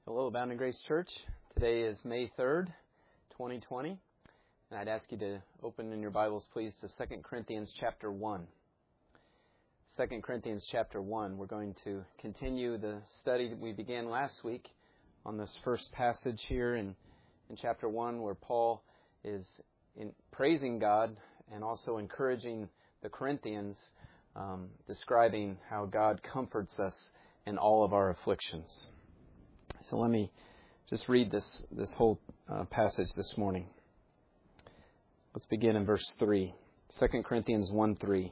Hello, Abounding Grace Church. Today is May 3rd, 2020. And I'd ask you to open in your Bibles, please, to 2 Corinthians chapter 1. 2 Corinthians chapter 1. We're going to continue the study that we began last week on this first passage here in chapter 1, where Paul is praising God and also encouraging the Corinthians, describing how God comforts us in all of our afflictions. So let me just read this whole passage this morning. Let's begin in verse 3. 2 Corinthians 1:3.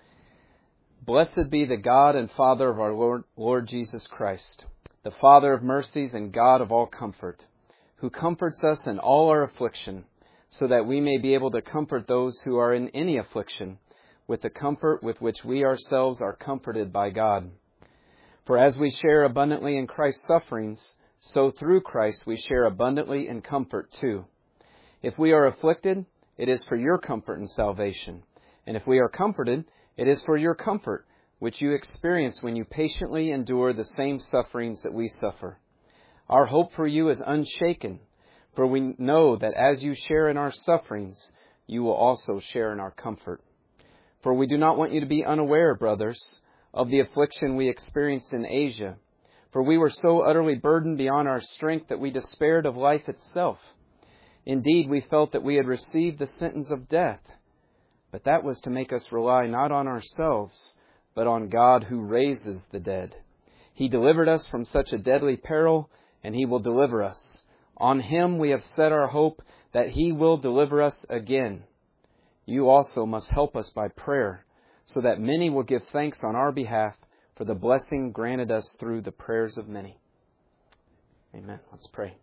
Blessed be the God and Father of our Lord Jesus Christ, the Father of mercies and God of all comfort, who comforts us in all our affliction, so that we may be able to comfort those who are in any affliction with the comfort with which we ourselves are comforted by God. For as we share abundantly in Christ's sufferings, so through Christ we share abundantly in comfort too. If we are afflicted, it is for your comfort and salvation. And if we are comforted, it is for your comfort, which you experience when you patiently endure the same sufferings that we suffer. Our hope for you is unshaken, for we know that as you share in our sufferings, you will also share in our comfort. For we do not want you to be unaware, brothers, of the affliction we experienced in Asia. For we were so utterly burdened beyond our strength that we despaired of life itself. Indeed, we felt that we had received the sentence of death. But that was to make us rely not on ourselves, but on God who raises the dead. He delivered us from such a deadly peril, and He will deliver us. On Him we have set our hope that He will deliver us again. You also must help us by prayer, so that many will give thanks on our behalf for the blessing granted us through the prayers of many. Amen. Let's pray.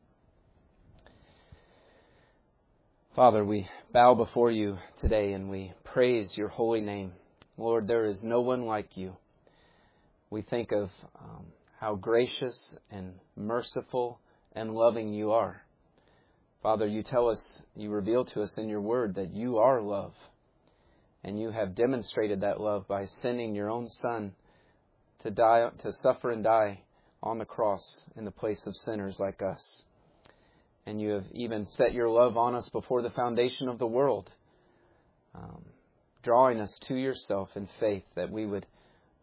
Father, we bow before you today and we praise your holy name. Lord, there is no one like you. We think of how gracious and merciful and loving you are. Father, you tell us, you reveal to us in your word that you are love. And you have demonstrated that love by sending your own Son to suffer and die on the cross in the place of sinners like us. And you have even set your love on us before the foundation of the world, drawing us to yourself in faith that we would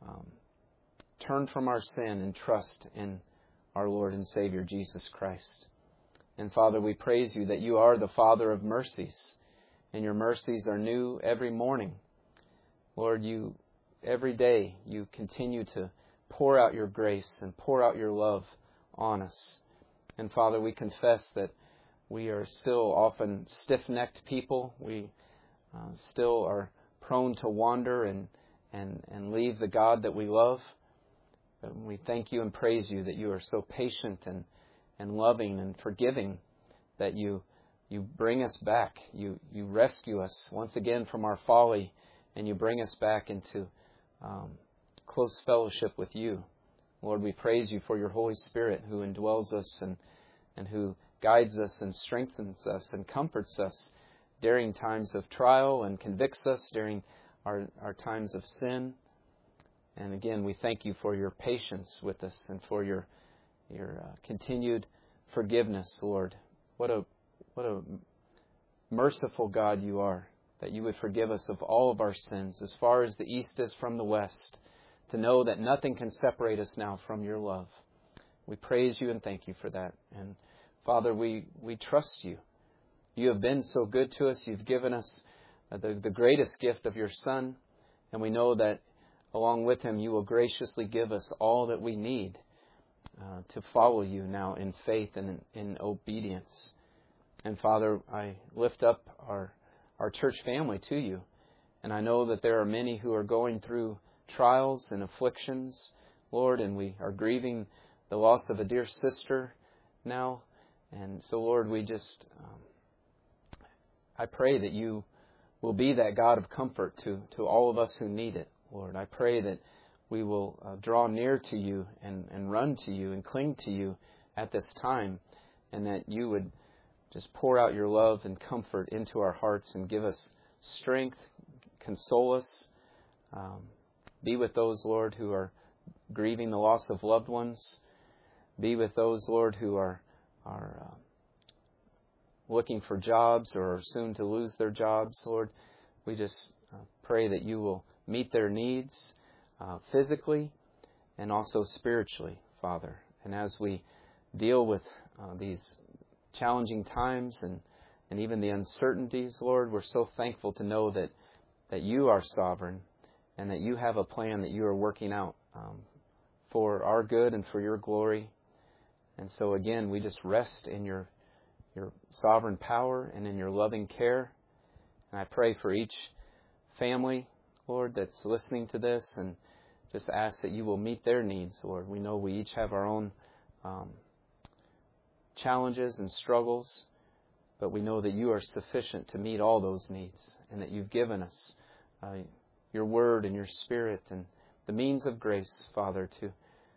turn from our sin and trust in our Lord and Savior, Jesus Christ. And Father, we praise you that you are the Father of mercies, and your mercies are new every morning. Lord, every day you continue to pour out your grace and pour out your love on us. And Father, we confess that we are still often stiff-necked people. We still are prone to wander and leave the God that we love. But we thank you and praise you that you are so patient and loving and forgiving, that you bring us back. You rescue us once again from our folly, and you bring us back into close fellowship with you. Lord, we praise you for your Holy Spirit who indwells us and who guides us and strengthens us and comforts us during times of trial and convicts us during our times of sin. And again, we thank you for your patience with us and for your continued forgiveness, Lord. What a merciful God you are, that you would forgive us of all of our sins as far as the east is from the west, to know that nothing can separate us now from your love. We praise you and thank you for that. And Father, we trust you. You have been so good to us. You've given us the greatest gift of your Son, and we know that along with Him you will graciously give us all that we need to follow you now in faith and in obedience. And Father, I lift up our church family to you, and I know that there are many who are going through trials and afflictions, Lord, and we are grieving the loss of a dear sister now. And so, Lord, we just, I pray that you will be that God of comfort to all of us who need it, Lord. I pray that we will draw near to you and run to you and cling to you at this time, and that you would just pour out your love and comfort into our hearts and give us strength, console us. Be with those, Lord, who are grieving the loss of loved ones. Be with those, Lord, who are looking for jobs or are soon to lose their jobs, Lord. We just pray that you will meet their needs physically and also spiritually, Father. And as we deal with these challenging times and even the uncertainties, Lord, we're so thankful to know that you are sovereign and that you have a plan that you are working out for our good and for your glory. And so again, we just rest in your sovereign power and in your loving care. And I pray for each family, Lord, that's listening to this, and just ask that you will meet their needs, Lord. We know we each have our own challenges and struggles, but we know that you are sufficient to meet all those needs, and that you've given us your word and your spirit and the means of grace, Father, to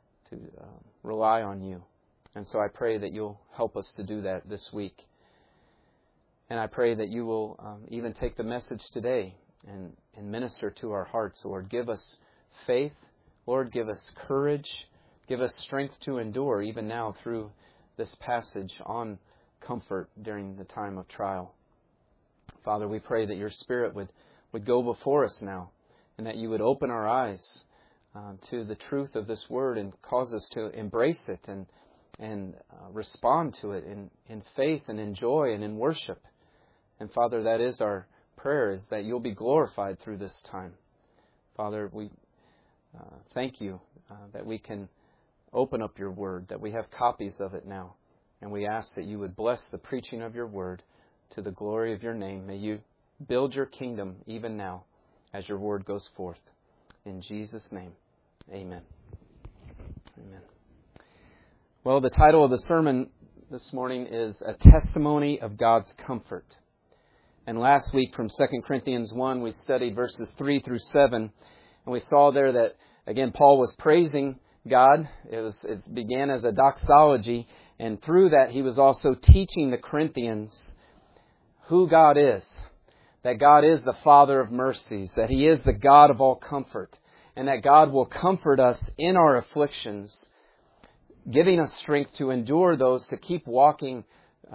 rely on you. And so I pray that you'll help us to do that this week. And I pray that you will even take the message today and minister to our hearts, Lord. Give us faith, Lord. Give us courage. Give us strength to endure even now through this passage on comfort during the time of trial. Father, we pray that your Spirit would go before us now, and that you would open our eyes to the truth of this word and cause us to embrace it and respond to it in faith and in joy and in worship. And Father, that is our prayer, is that you'll be glorified through this time. Father, we thank you that we can open up your word, that we have copies of it now. And we ask that you would bless the preaching of your word to the glory of your name. May you build your kingdom even now as your word goes forth. In Jesus' name, amen. Amen. Well, the title of the sermon this morning is A Testimony of God's Comfort. And last week from 2 Corinthians 1, we studied verses 3 through 7. And we saw there that, again, Paul was praising God. It began as a doxology. And through that, he was also teaching the Corinthians who God is. That God is the Father of mercies. That He is the God of all comfort. And that God will comfort us in our afflictions, giving us strength to endure those, to keep walking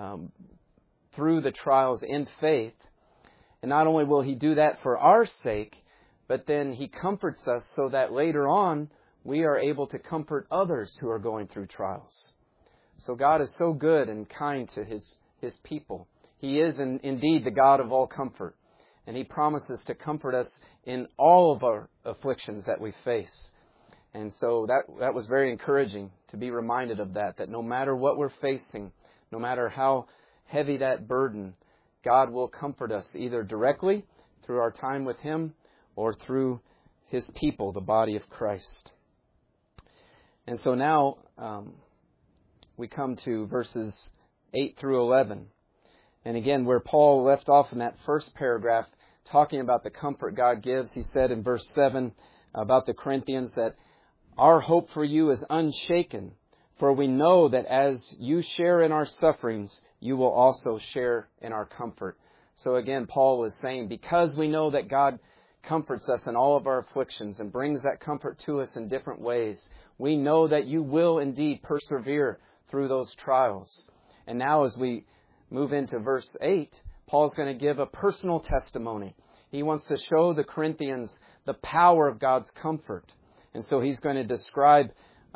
through the trials in faith. And not only will He do that for our sake, but then He comforts us so that later on we are able to comfort others who are going through trials. So God is so good and kind to His people. He is indeed the God of all comfort. And He promises to comfort us in all of our afflictions that we face. And so that was very encouraging to be reminded of that no matter what we're facing, no matter how heavy that burden, God will comfort us either directly through our time with Him or through His people, the body of Christ. And so now we come to verses 8 through 11. And again, where Paul left off in that first paragraph, talking about the comfort God gives, he said in verse 7 about the Corinthians that our hope for you is unshaken, for we know that as you share in our sufferings, you will also share in our comfort. So again, Paul was saying, because we know that God comforts us in all of our afflictions and brings that comfort to us in different ways, we know that you will indeed persevere through those trials. And now as we move into verse 8, Paul's going to give a personal testimony. He wants to show the Corinthians the power of God's comfort. And so he's going to describe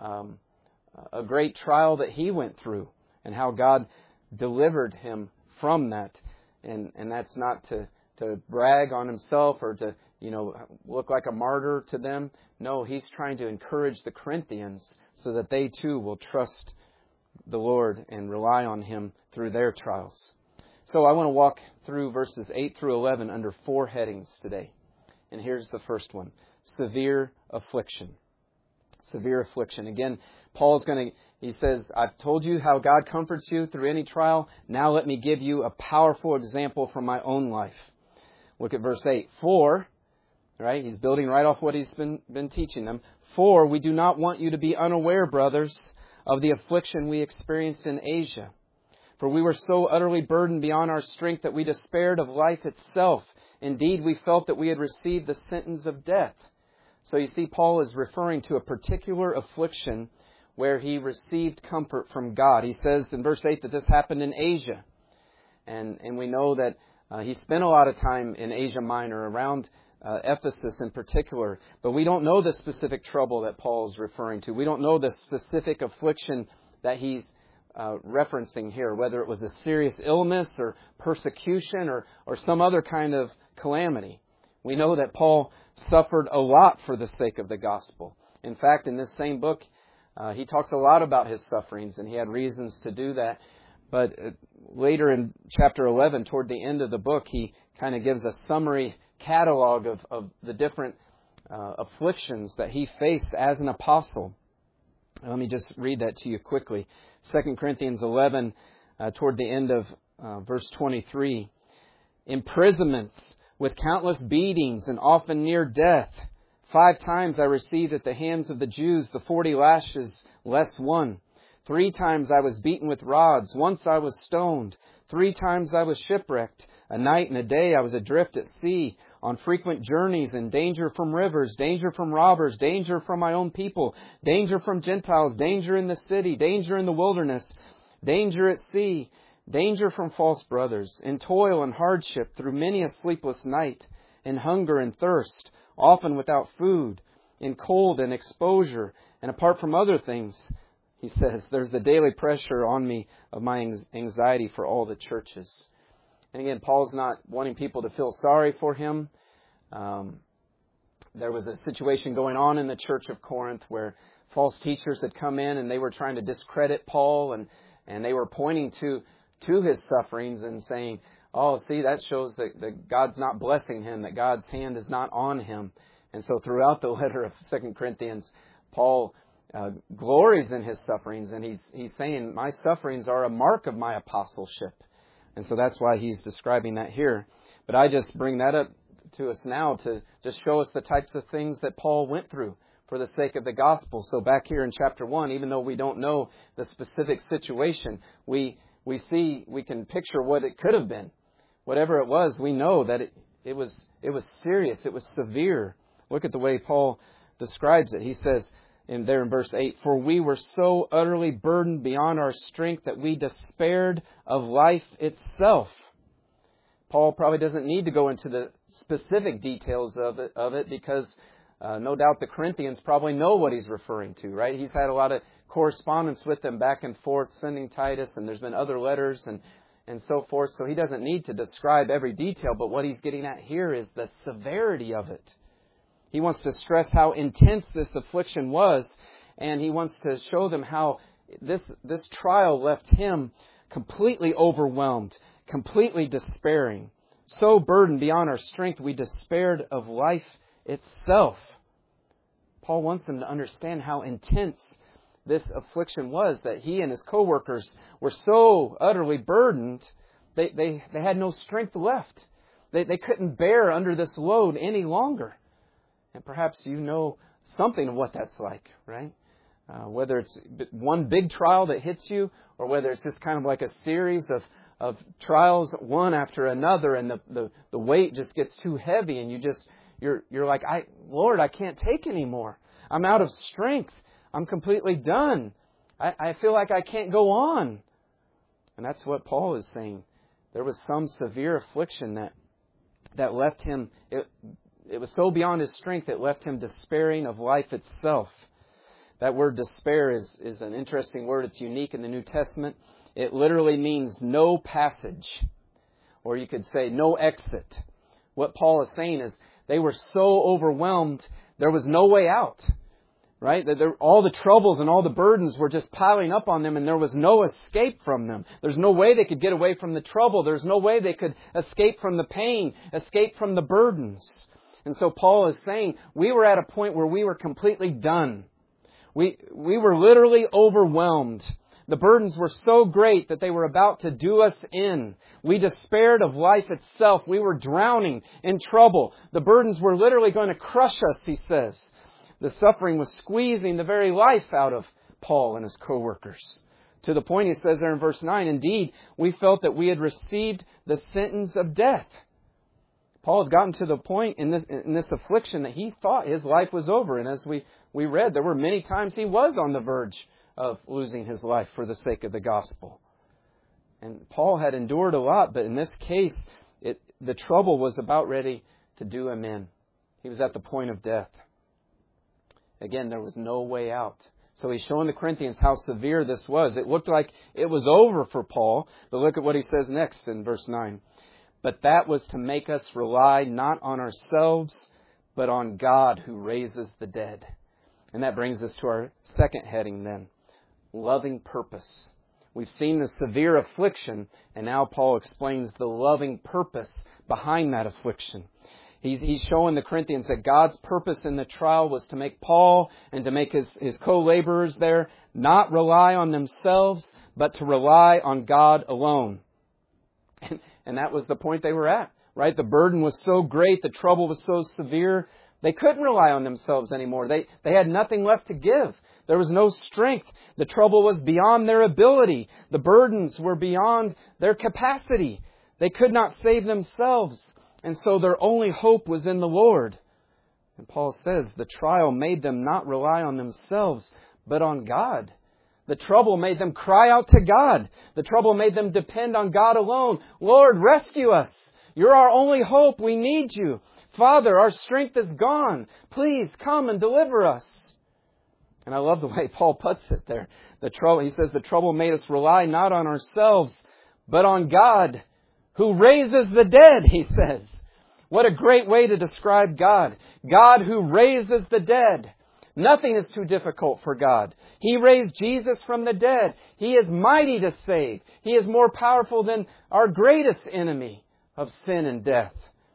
a great trial that he went through and how God delivered him from that. And that's not to brag on himself or to, look like a martyr to them. No, he's trying to encourage the Corinthians so that they too will trust the Lord and rely on Him through their trials. So I want to walk through verses 8 through 11 under 4 headings today. And here's the first one: severe affliction. Severe affliction. Again, Paul's he says, I've told you how God comforts you through any trial. Now let me give you a powerful example from my own life. Look at verse 8. For, right, he's building right off what he's been teaching them. For we do not want you to be unaware, brothers, of the affliction we experienced in Asia. For we were so utterly burdened beyond our strength that we despaired of life itself. Indeed, we felt that we had received the sentence of death. So you see, Paul is referring to a particular affliction where he received comfort from God. He says in verse 8 that this happened in Asia. And we know that he spent a lot of time in Asia Minor, around Ephesus in particular. But we don't know the specific trouble that Paul is referring to. We don't know the specific affliction that he's referencing here, whether it was a serious illness or persecution or some other kind of calamity. We know that Paul suffered a lot for the sake of the gospel. In fact, in this same book, he talks a lot about his sufferings, and he had reasons to do that. But later in chapter 11, toward the end of the book, he kind of gives a summary catalog of the different afflictions that he faced as an apostle. Let me just read that to you quickly. 2 Corinthians 11, toward the end of verse 23. Imprisonments with countless beatings and often near death. 5 times I received at the hands of the Jews the 40 lashes less one. 3 times I was beaten with rods. Once I was stoned. 3 times I was shipwrecked. A night and a day I was adrift at sea, on frequent journeys, in danger from rivers, danger from robbers, danger from my own people, danger from Gentiles, danger in the city, danger in the wilderness, danger at sea, danger from false brothers, in toil and hardship, through many a sleepless night, in hunger and thirst, often without food, in cold and exposure, and apart from other things, he says, there's the daily pressure on me of my anxiety for all the churches. And again, Paul's not wanting people to feel sorry for him. There was a situation going on in the church of Corinth where false teachers had come in and they were trying to discredit Paul, and they were pointing to his sufferings and saying, oh, see, that shows that God's not blessing him, that God's hand is not on him. And so throughout the letter of 2 Corinthians, Paul glories in his sufferings, and he's saying, my sufferings are a mark of my apostleship. And so that's why he's describing that here. But I just bring that up to us now to just show us the types of things that Paul went through for the sake of the gospel. So back here in chapter 1, even though we don't know the specific situation, we can picture what it could have been. Whatever it was, we know that it was serious, it was severe. Look at the way Paul describes it. He says in verse 8, for we were so utterly burdened beyond our strength that we despaired of life itself. Paul probably doesn't need to go into the specific details of it because no doubt the Corinthians probably know what he's referring to, right? He's had a lot of correspondence with them back and forth, sending Titus, and there's been other letters and so forth. So he doesn't need to describe every detail, but what he's getting at here is the severity of it. He wants to stress how intense this affliction was, and he wants to show them how this trial left him completely overwhelmed, completely despairing. So burdened beyond our strength, we despaired of life itself. Paul wants them to understand how intense this affliction was, that he and his co-workers were so utterly burdened, they had no strength left. They couldn't bear under this load any longer. And perhaps you know something of what that's like, right? Whether it's one big trial that hits you, or whether it's just kind of like a series of trials, one after another, and the weight just gets too heavy, and you're like, Lord, I can't take anymore. I'm out of strength. I'm completely done. I feel like I can't go on. And that's what Paul is saying. There was some severe affliction that left him. It was so beyond his strength, it left him despairing of life itself. That word despair is an interesting word. It's unique in the New Testament. It literally means no passage. Or you could say no exit. What Paul is saying is they were so overwhelmed, there was no way out. Right? All the troubles and all the burdens were just piling up on them, and there was no escape from them. There's no way they could get away from the trouble. There's no way they could escape from the pain, escape from the burdens. And so Paul is saying we were at a point where we were completely done. We were literally overwhelmed. The burdens were so great that they were about to do us in. We despaired of life itself. We were drowning in trouble. The burdens were literally going to crush us, he says. The suffering was squeezing the very life out of Paul and his co-workers. To the point, he says there in verse 9, indeed, we felt that we had received the sentence of death. Paul had gotten to the point in this affliction that he thought his life was over. And as we read, there were many times he was on the verge of losing his life for the sake of the gospel. And Paul had endured a lot, but in this case, the trouble was about ready to do him in. He was at the point of death. Again, there was no way out. So he's showing the Corinthians how severe this was. It looked like it was over for Paul, but look at what he says next in verse 9. But that was to make us rely not on ourselves, but on God who raises the dead. And that brings us to our second heading then, loving purpose. We've seen the severe affliction, and now Paul explains the loving purpose behind that affliction. He's showing the Corinthians that God's purpose in the trial was to make Paul and to make his co-laborers there not rely on themselves, but to rely on God alone. And that was the point they were at, right? The burden was so great, the trouble was so severe, they couldn't rely on themselves anymore. They had nothing left to give. There was no strength. The trouble was beyond their ability. The burdens were beyond their capacity. They could not save themselves. And so their only hope was in the Lord. And Paul says the trial made them not rely on themselves, but on God. The trouble made them cry out to God. The trouble made them depend on God alone. Lord, rescue us. You're our only hope. We need you. Father, our strength is gone. Please come and deliver us. And I love the way Paul puts it there. He says the trouble made us rely not on ourselves, but on God, who raises the dead, he says. What a great way to describe God. God who raises the dead. Nothing is too difficult for God. He raised Jesus from the dead. He is mighty to save. He is more powerful than our greatest enemy of sin and death.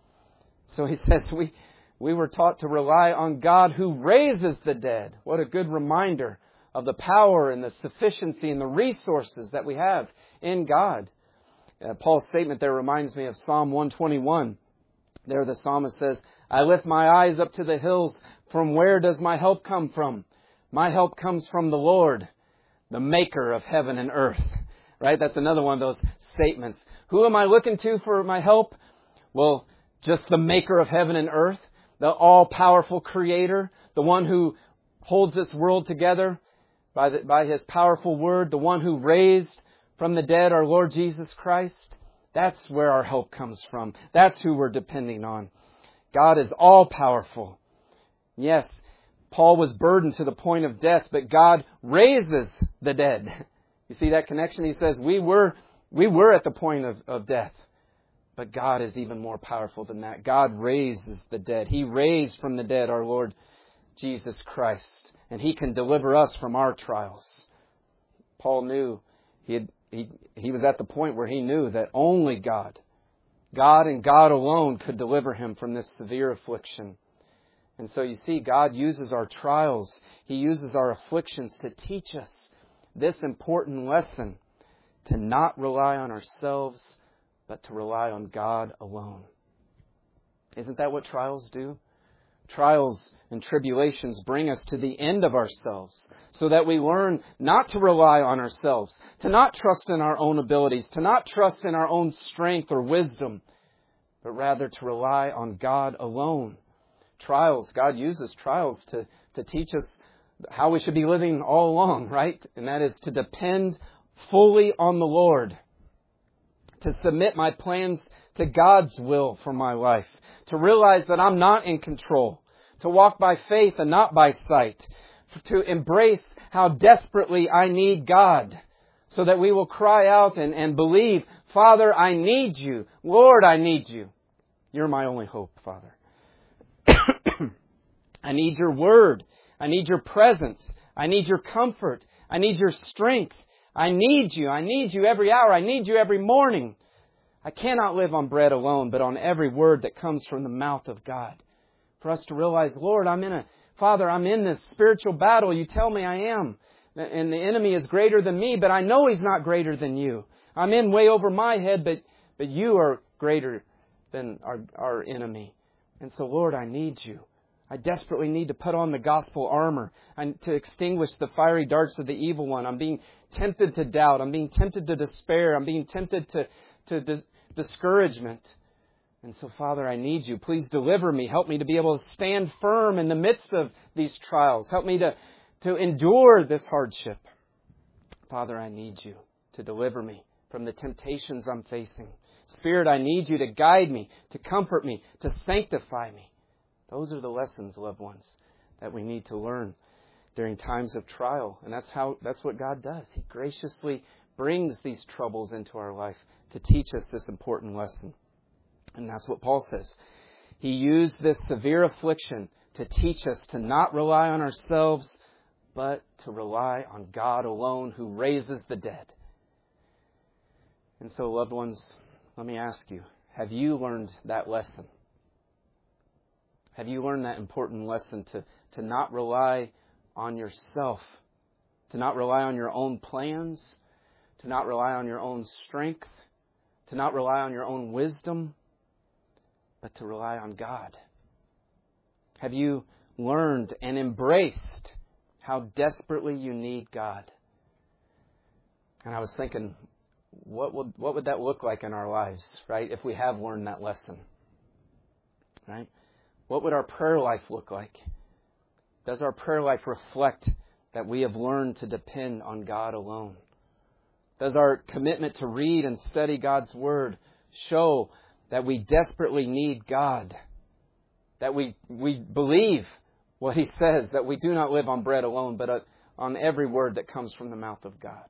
So he says we were taught to rely on God who raises the dead. What a good reminder of the power and the sufficiency and the resources that we have in God. Paul's statement there reminds me of Psalm 121. There the psalmist says, I lift my eyes up to the hills. From where does my help come from? My help comes from the Lord, the maker of heaven and earth. Right? That's another one of those statements. Who am I looking to for my help? Well, just the maker of heaven and earth, the all-powerful creator, the one who holds this world together by His powerful word, the one who raised from the dead our Lord Jesus Christ. That's where our help comes from. That's who we're depending on. God is all-powerful. Yes, Paul was burdened to the point of death, but God raises the dead. You see that connection? He says, we were at the point of death. But God is even more powerful than that. God raises the dead. He raised from the dead our Lord Jesus Christ. And He can deliver us from our trials. Paul knew he was at the point where he knew that only God and God alone could deliver him from this severe affliction. And so you see, God uses our trials. He uses our afflictions to teach us this important lesson, to not rely on ourselves, but to rely on God alone. Isn't that what trials do? Trials and tribulations bring us to the end of ourselves so that we learn not to rely on ourselves, to not trust in our own abilities, to not trust in our own strength or wisdom, but rather to rely on God alone. Trials, God uses trials to teach us how we should be living all along, right? And that is to depend fully on the Lord, to submit my plans to God's will for my life, to realize that I'm not in control, to walk by faith and not by sight, to embrace how desperately I need God, so that we will cry out and believe, Father, I need you. Lord, I need you. You're my only hope, Father. I need your word. I need your presence. I need your comfort. I need your strength. I need you. I need you every hour. I need you every morning. I cannot live on bread alone, but on every word that comes from the mouth of God. For us to realize, Lord, I'm in this spiritual battle. You tell me I am. And the enemy is greater than me, but I know he's not greater than you. I'm in way over my head, but you are greater than our enemy. And so, Lord, I need you. I desperately need to put on the gospel armor and to extinguish the fiery darts of the evil one. I'm being tempted to doubt. I'm being tempted to despair. I'm being tempted to discouragement. And so, Father, I need you. Please deliver me. Help me to be able to stand firm in the midst of these trials. Help me to endure this hardship. Father, I need you to deliver me from the temptations I'm facing. Spirit, I need you to guide me, to comfort me, to sanctify me. Those are the lessons, loved ones, that we need to learn during times of trial. And that's what God does. He graciously brings these troubles into our life to teach us this important lesson. And that's what Paul says. He used this severe affliction to teach us to not rely on ourselves, but to rely on God alone, who raises the dead. And so, loved ones, let me ask you, have you learned that lesson? Have you learned that important lesson to not rely on yourself, to not rely on your own plans, to not rely on your own strength, to not rely on your own wisdom, but to rely on God? Have you learned and embraced how desperately you need God? And I was thinking, what would that look like in our lives, right, if we have learned that lesson? Right? What would our prayer life look like? Does our prayer life reflect that we have learned to depend on God alone? Does our commitment to read and study God's Word show that we desperately need God? That we believe what He says, that we do not live on bread alone, but on every word that comes from the mouth of God?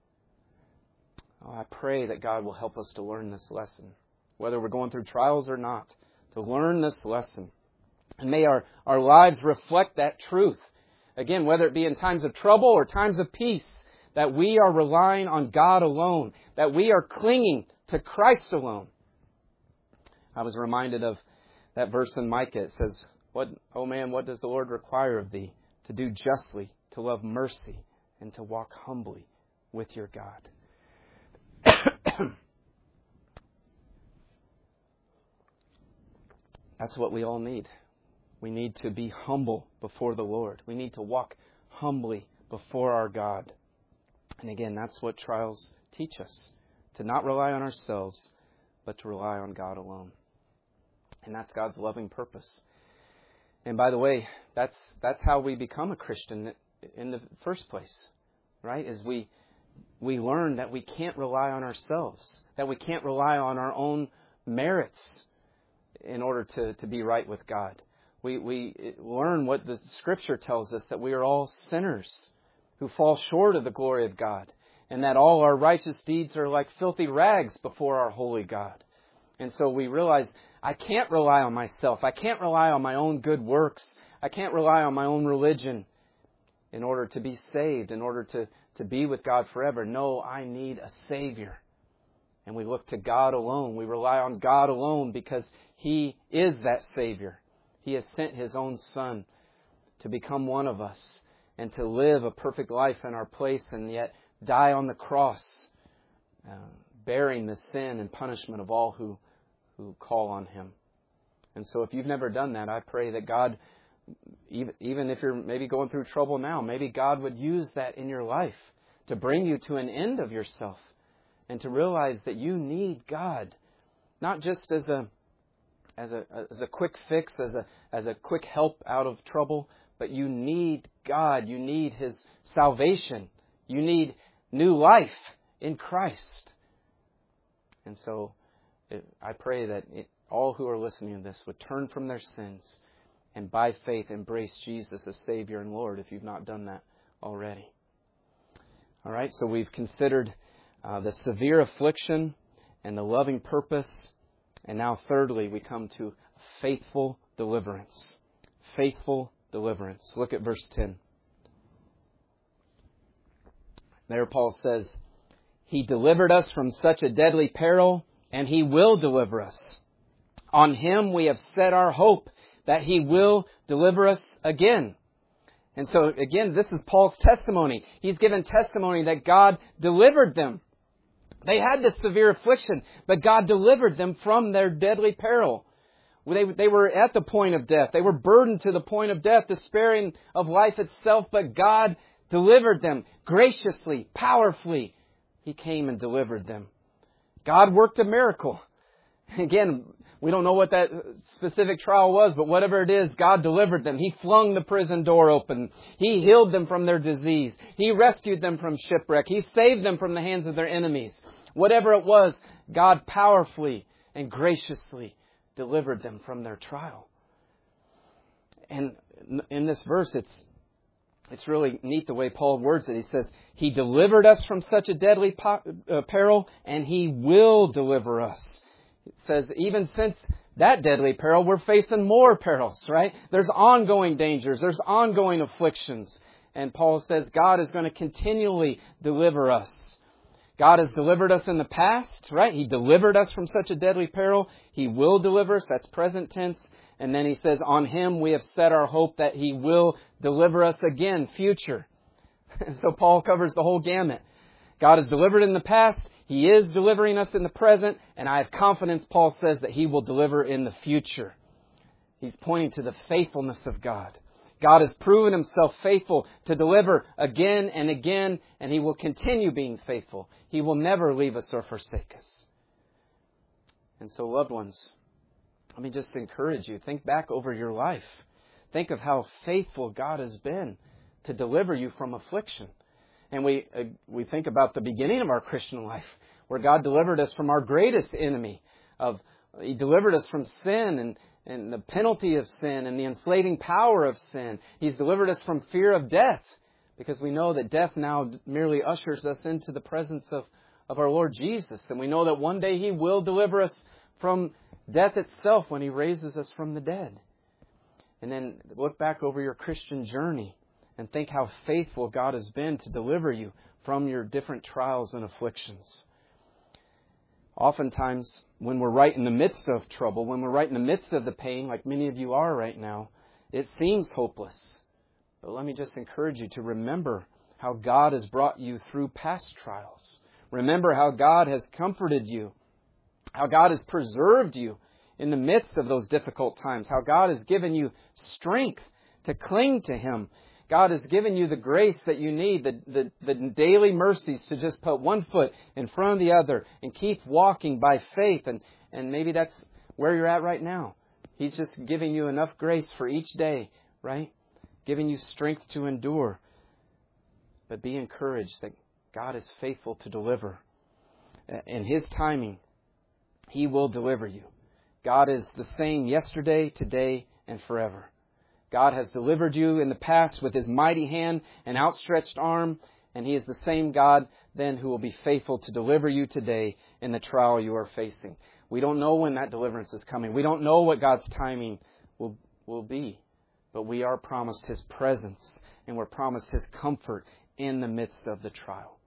Oh, I pray that God will help us to learn this lesson, whether we're going through trials or not, to learn this lesson. And may our lives reflect that truth. Again, whether it be in times of trouble or times of peace, that we are relying on God alone, that we are clinging to Christ alone. I was reminded of that verse in Micah. It says, "Oh man, what does the Lord require of thee? To do justly, to love mercy, and to walk humbly with your God." That's what we all need. We need to be humble before the Lord. We need to walk humbly before our God. And again, that's what trials teach us. To not rely on ourselves, but to rely on God alone. And that's God's loving purpose. And by the way, that's how we become a Christian in the first place, right? Is we learn that we can't rely on ourselves, that we can't rely on our own merits in order to be right with God. We learn what the Scripture tells us, that we are all sinners who fall short of the glory of God, and that all our righteous deeds are like filthy rags before our holy God. And so we realize, I can't rely on myself. I can't rely on my own good works. I can't rely on my own religion in order to be saved, in order to be with God forever. No, I need a Savior. And we look to God alone. We rely on God alone because He is that Savior. He has sent His own Son to become one of us and to live a perfect life in our place, and yet die on the cross, bearing the sin and punishment of all who call on Him. And so if you've never done that, I pray that God, even if you're maybe going through trouble now, maybe God would use that in your life to bring you to an end of yourself and to realize that you need God, not just as a quick fix, as a quick help out of trouble, but you need God. You need His salvation. You need new life in Christ. And so I pray that all who are listening to this would turn from their sins and by faith embrace Jesus as Savior and Lord, if you've not done that already. All right, so we've considered the severe affliction and the loving purpose. And now thirdly, we come to faithful deliverance. Faithful deliverance. Look at verse 10. There Paul says, He delivered us from such a deadly peril, and He will deliver us. On Him we have set our hope that He will deliver us again. And so again, this is Paul's testimony. He's given testimony that God delivered them. They had this severe affliction, but God delivered them from their deadly peril. They were at the point of death. They were burdened to the point of death, despairing of life itself, but God delivered them graciously, powerfully. He came and delivered them. God worked a miracle. Again, We don't know what that specific trial was, but whatever it is, God delivered them. He flung the prison door open. He healed them from their disease. He rescued them from shipwreck. He saved them from the hands of their enemies. Whatever it was, God powerfully and graciously delivered them from their trial. And in this verse, it's really neat the way Paul words it. He says, He delivered us from such a deadly peril, and He will deliver us. It says, even since that deadly peril, we're facing more perils, right? There's ongoing dangers. There's ongoing afflictions. And Paul says God is going to continually deliver us. God has delivered us in the past, right? He delivered us from such a deadly peril. He will deliver us. That's present tense. And then he says, on Him we have set our hope that He will deliver us again, future. So Paul covers the whole gamut. God has delivered in the past. He is delivering us in the present. And I have confidence, Paul says, that He will deliver in the future. He's pointing to the faithfulness of God. God has proven Himself faithful to deliver again and again, and He will continue being faithful. He will never leave us or forsake us. And so, loved ones, let me just encourage you. Think back over your life. Think of how faithful God has been to deliver you from affliction. And we think about the beginning of our Christian life, where God delivered us from our greatest enemy. He delivered us from sin and the penalty of sin and the enslaving power of sin. He's delivered us from fear of death, because we know that death now merely ushers us into the presence of our Lord Jesus. And we know that one day He will deliver us from death itself when He raises us from the dead. And then look back over your Christian journey and think how faithful God has been to deliver you from your different trials and afflictions. Oftentimes, when we're right in the midst of trouble, when we're right in the midst of the pain, like many of you are right now, it seems hopeless. But let me just encourage you to remember how God has brought you through past trials. Remember how God has comforted you, how God has preserved you in the midst of those difficult times, how God has given you strength to cling to Him. God has given you the grace that you need, the daily mercies to just put one foot in front of the other and keep walking by faith. And maybe that's where you're at right now. He's just giving you enough grace for each day, right? Giving you strength to endure. But be encouraged that God is faithful to deliver. In His timing, He will deliver you. God is the same yesterday, today, and forever. God has delivered you in the past with His mighty hand and outstretched arm, and He is the same God then who will be faithful to deliver you today in the trial you are facing. We don't know when that deliverance is coming. We don't know what God's timing will be, but we are promised His presence, and we're promised His comfort in the midst of the trial.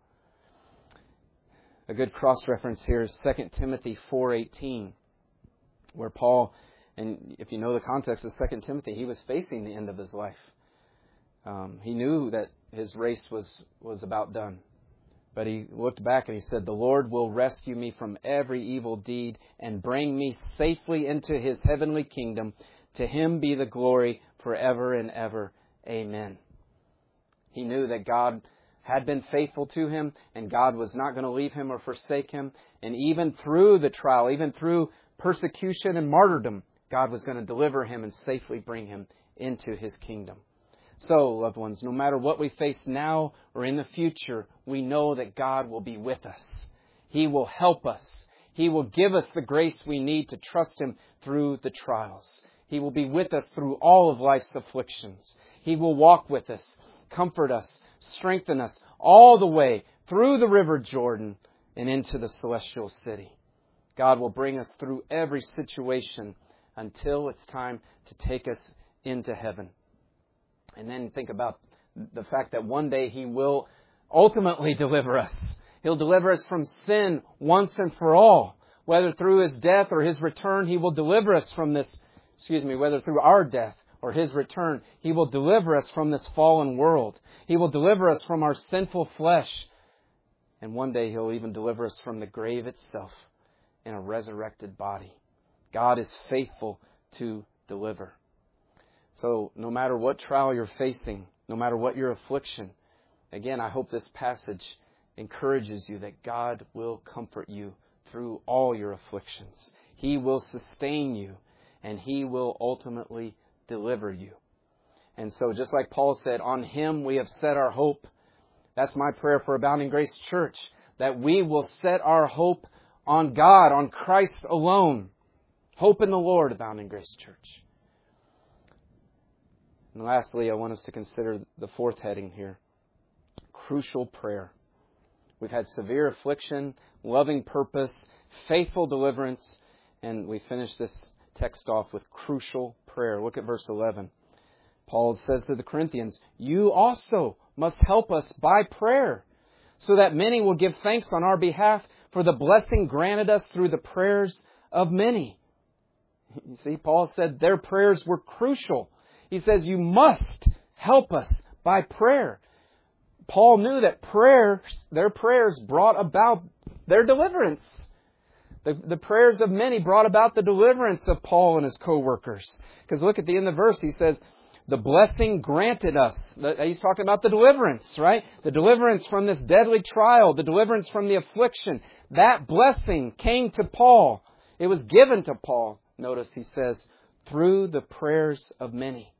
A good cross-reference here is 2 Timothy 4:18, where Paul, and if you know the context of 2 Timothy, he was facing the end of his life. He knew that his race was about done. But he looked back and he said, "The Lord will rescue me from every evil deed and bring me safely into His heavenly kingdom. To Him be the glory forever and ever. Amen." He knew that God had been faithful to him, and God was not going to leave him or forsake him. And even through the trial, even through persecution and martyrdom, God was going to deliver him and safely bring him into His kingdom. So, loved ones, no matter what we face now or in the future, we know that God will be with us. He will help us. He will give us the grace we need to trust Him through the trials. He will be with us through all of life's afflictions. He will walk with us, comfort us, strengthen us all the way through the river Jordan and into the celestial city. God will bring us through every situation until it's time to take us into heaven. And then think about the fact that one day He will ultimately deliver us. He'll deliver us from sin once and for all. Whether through His death or His return, He will deliver us from this, whether through our death or His return, He will deliver us from this fallen world. He will deliver us from our sinful flesh. And one day He'll even deliver us from the grave itself in a resurrected body. God is faithful to deliver. So no matter what trial you're facing, no matter what your affliction, again, I hope this passage encourages you that God will comfort you through all your afflictions. He will sustain you, and He will ultimately deliver you. And so just like Paul said, on Him we have set our hope. That's my prayer for Abounding Grace Church, that we will set our hope on God, on Christ alone. Hope in the Lord, Abounding Grace Church. And lastly, I want us to consider the fourth heading here. Crucial prayer. We've had severe affliction, loving purpose, faithful deliverance, and we finish this text off with crucial prayer. Look at verse 11. Paul says to the Corinthians, "You also must help us by prayer, so that many will give thanks on our behalf for the blessing granted us through the prayers of many." You see, Paul said their prayers were crucial. He says, you must help us by prayer. Paul knew that their prayers brought about their deliverance. The prayers of many brought about the deliverance of Paul and his co-workers. Because look at the end of the verse, he says, the blessing granted us. He's talking about the deliverance, right? The deliverance from this deadly trial, the deliverance from the affliction. That blessing came to Paul. It was given to Paul. Notice he says, through the prayers of many.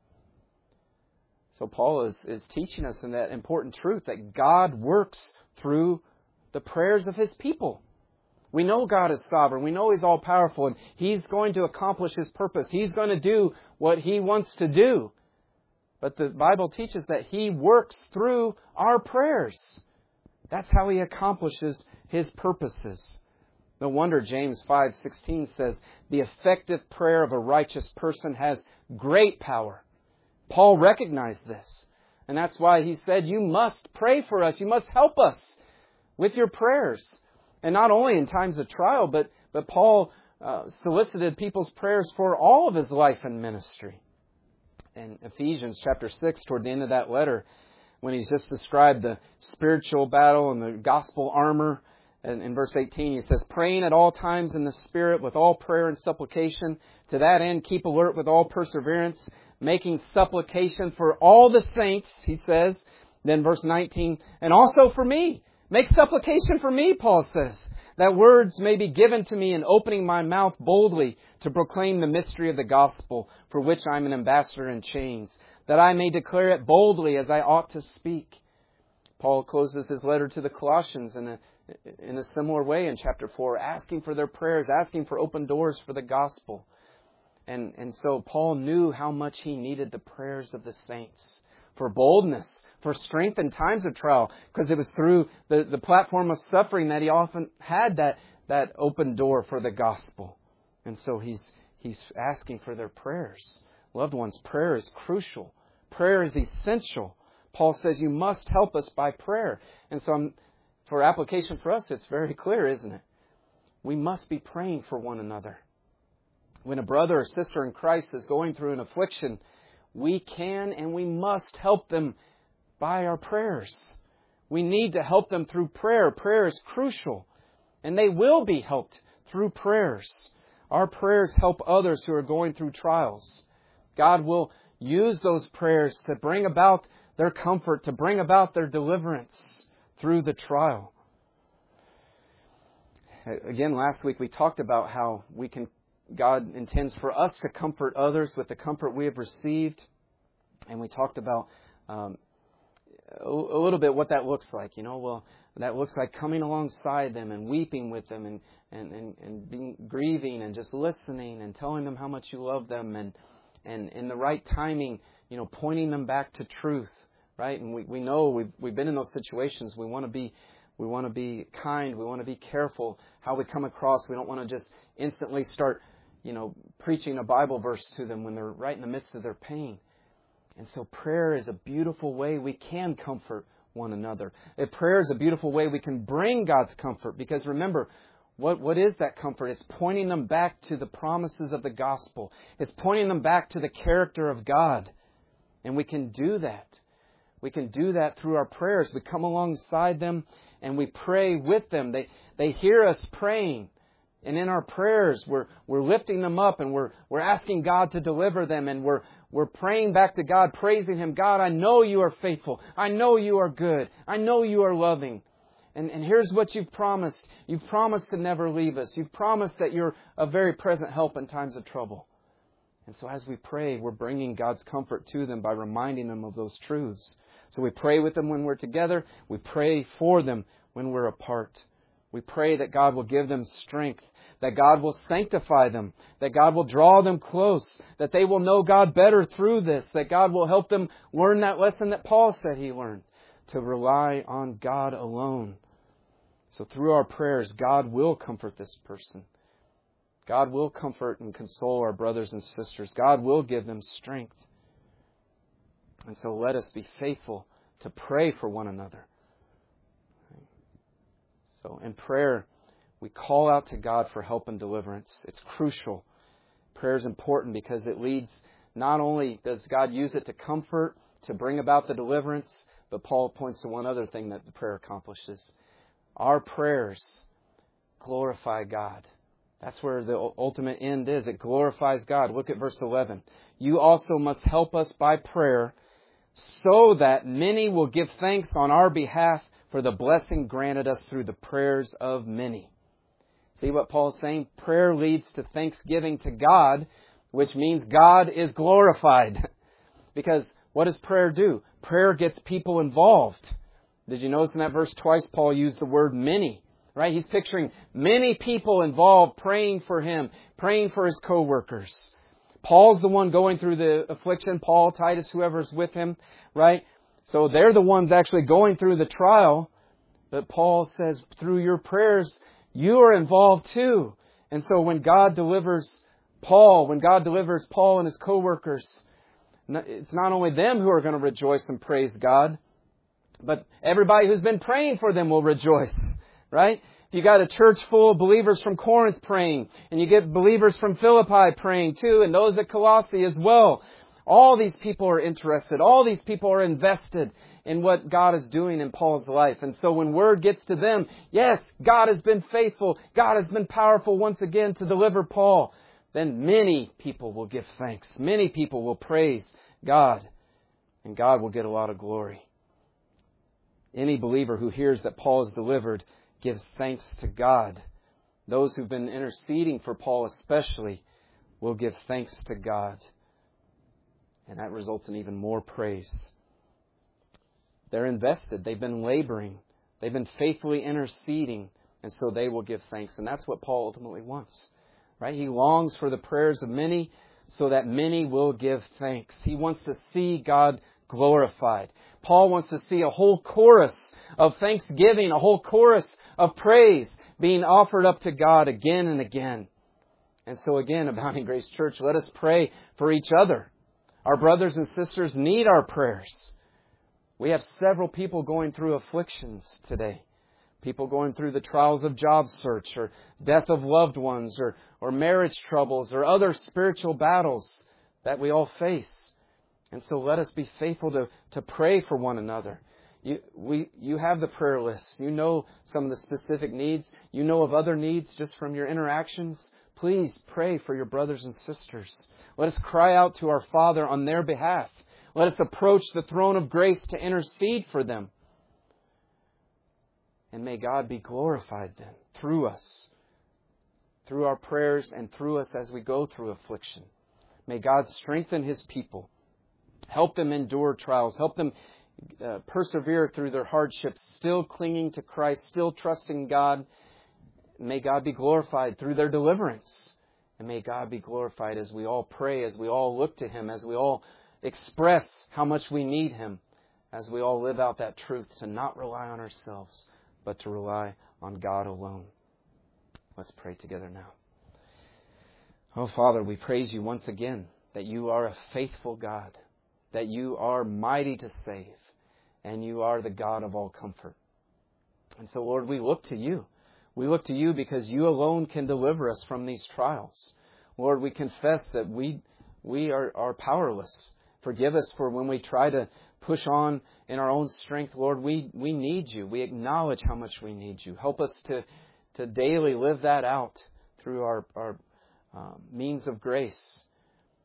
So Paul is teaching us in that important truth that God works through the prayers of His people. We know God is sovereign. We know He's all-powerful, and He's going to accomplish His purpose. He's going to do what He wants to do. But the Bible teaches that He works through our prayers. That's how He accomplishes His purposes. No wonder James 5:16 says, the effective prayer of a righteous person has great power. Paul recognized this. And that's why he said, you must pray for us. You must help us with your prayers. And not only in times of trial, but Paul solicited people's prayers for all of his life and ministry. In Ephesians chapter 6, toward the end of that letter, when he's just described the spiritual battle and the gospel armor, and in verse 18 he says, praying at all times in the Spirit with all prayer and supplication. To that end, keep alert with all perseverance, making supplication for all the saints, he says. Then verse 19, and also for me. Make supplication for me, Paul says, that words may be given to me in opening my mouth boldly to proclaim the mystery of the gospel, for which I am an ambassador in chains, that I may declare it boldly as I ought to speak. Paul closes his letter to the Colossians in a similar way in chapter 4, asking for their prayers, asking for open doors for the gospel. And so Paul knew how much he needed the prayers of the saints for boldness, for strength in times of trial, because it was through the platform of suffering that he often had that open door for the gospel. And so he's asking for their prayers. Loved ones, prayer is crucial. Prayer is essential. Paul says you must help us by prayer. And so for application for us, it's very clear, isn't it? We must be praying for one another. When a brother or sister in Christ is going through an affliction, we can and we must help them by our prayers. We need to help them through prayer. Prayer is crucial. And they will be helped through prayers. Our prayers help others who are going through trials. God will use those prayers to bring about their comfort, to bring about their deliverance through the trial. Again, last week we talked about how God intends for us to comfort others with the comfort we have received. And we talked about a little bit what that looks like. That looks like coming alongside them and weeping with them and being grieving and just listening and telling them how much you love them and in the right timing, pointing them back to truth, right? And we know we've been in those situations. We want to be kind. We want to be careful how we come across. We don't want to just instantly start, preaching a Bible verse to them when they're right in the midst of their pain. And so prayer is a beautiful way we can comfort one another. Prayer is a beautiful way we can bring God's comfort. Because remember, what is that comfort? It's pointing them back to the promises of the gospel. It's pointing them back to the character of God. And we can do that. We can do that through our prayers. We come alongside them and we pray with them. They hear us praying. And in our prayers, we're lifting them up and we're asking God to deliver them. And we're praying back to God, praising Him. God, I know you are faithful. I know you are good. I know you are loving. And here's what you've promised. You've promised to never leave us. You've promised that you're a very present help in times of trouble. And so as we pray, we're bringing God's comfort to them by reminding them of those truths. So we pray with them when we're together. We pray for them when we're apart. We pray that God will give them strength, that God will sanctify them, that God will draw them close, that they will know God better through this, that God will help them learn that lesson that Paul said he learned, to rely on God alone. So through our prayers, God will comfort this person. God will comfort and console our brothers and sisters. God will give them strength. And so let us be faithful to pray for one another. So in prayer, we call out to God for help and deliverance. It's crucial. Prayer is important because it leads, not only does God use it to comfort, to bring about the deliverance, but Paul points to one other thing that the prayer accomplishes. Our prayers glorify God. That's where the ultimate end is. It glorifies God. Look at verse 11. You also must help us by prayer so that many will give thanks on our behalf for the blessing granted us through the prayers of many. See what Paul's saying? Prayer leads to thanksgiving to God, which means God is glorified. Because what does prayer do? Prayer gets people involved. Did you notice in that verse twice Paul used the word many? Right? He's picturing many people involved praying for him, praying for his co-workers. Paul's the one going through the affliction. Paul, Titus, whoever's with him. Right? So they're the ones actually going through the trial. But Paul says, through your prayers, you are involved too. And so when God delivers Paul and his co-workers, it's not only them who are going to rejoice and praise God, but everybody who's been praying for them will rejoice. Right? If you got a church full of believers from Corinth praying, and you get believers from Philippi praying too, and those at Colossae as well, all these people are interested. All these people are invested in what God is doing in Paul's life. And so when word gets to them, yes, God has been faithful. God has been powerful once again to deliver Paul. Then many people will give thanks. Many people will praise God. And God will get a lot of glory. Any believer who hears that Paul is delivered gives thanks to God. Those who've been interceding for Paul especially will give thanks to God. And that results in even more praise. They're invested. They've been laboring. They've been faithfully interceding. And so they will give thanks. And that's what Paul ultimately wants. Right? He longs for the prayers of many so that many will give thanks. He wants to see God glorified. Paul wants to see a whole chorus of thanksgiving, a whole chorus of praise being offered up to God again and again. And so again, Abounding Grace Church, let us pray for each other. Our brothers and sisters need our prayers. We have several people going through afflictions today. People going through the trials of job search or death of loved ones or marriage troubles or other spiritual battles that we all face. And so let us be faithful to pray for one another. You have the prayer list. You know some of the specific needs. You know of other needs just from your interactions. Please pray for your brothers and sisters. Let us cry out to our Father on their behalf. Let us approach the throne of grace to intercede for them. And may God be glorified then through us, through our prayers and through us as we go through affliction. May God strengthen His people. Help them endure trials. Help them persevere through their hardships, still clinging to Christ, still trusting God. May God be glorified through their deliverance. And may God be glorified as we all pray, as we all look to Him, as we all express how much we need Him, as we all live out that truth to not rely on ourselves, but to rely on God alone. Let's pray together now. Oh, Father, we praise You once again that You are a faithful God, that You are mighty to save, and You are the God of all comfort. And so, Lord, we look to You. We look to You because You alone can deliver us from these trials. Lord, we confess that we are powerless. Forgive us for when we try to push on in our own strength. Lord, we need You. We acknowledge how much we need You. Help us to daily live that out through our means of grace.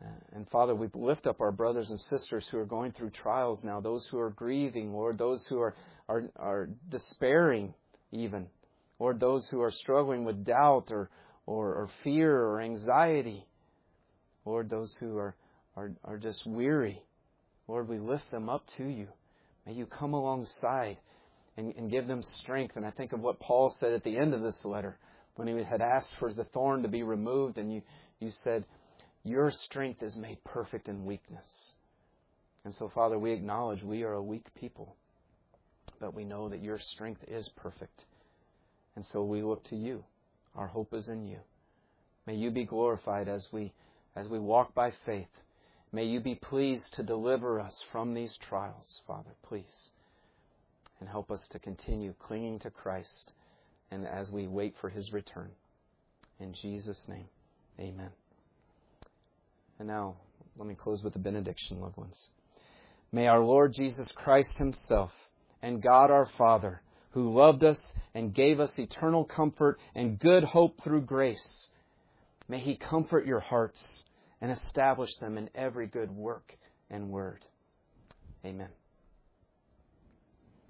And Father, we lift up our brothers and sisters who are going through trials now, those who are grieving, Lord, those who are despairing even, Lord, those who are struggling with doubt or fear or anxiety, Lord, those who are just weary. Lord, we lift them up to You. May You come alongside and give them strength. And I think of what Paul said at the end of this letter when he had asked for the thorn to be removed, and you said, Your strength is made perfect in weakness. And so, Father, we acknowledge we are a weak people, but we know that Your strength is perfect. And so we look to You. Our hope is in You. May You be glorified as we walk by faith. May You be pleased to deliver us from these trials, Father, please. And help us to continue clinging to Christ and as we wait for His return. In Jesus' name, amen. And now, let me close with the benediction, loved ones. May our Lord Jesus Christ Himself and God our Father, who loved us and gave us eternal comfort and good hope through grace, may He comfort your hearts and establish them in every good work and word. Amen.